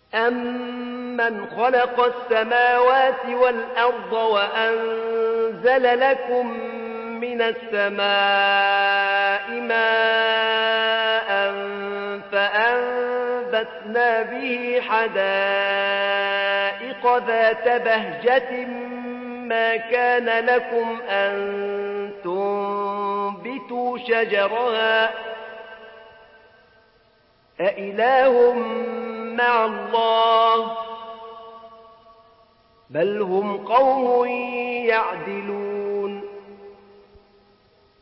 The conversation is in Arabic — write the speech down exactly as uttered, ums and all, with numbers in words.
أَمَّنْ خَلَقَ السَّمَاوَاتِ وَالْأَرْضَ وَأَنزَلَ لَكُم مِّنَ السَّمَاءِ مَاءً فَأَنبَتْنَا بِهِ حَدَائِقَ ذَاتَ بَهْجَةٍ مَا كَانَ لَكُمْ أَن تُنبِتُوا شَجَرَهَا أَإِلَٰهٌ مَّعَ اللَّهِ بَلْ هُمْ قَوْمٌ يَعْدِلُونَ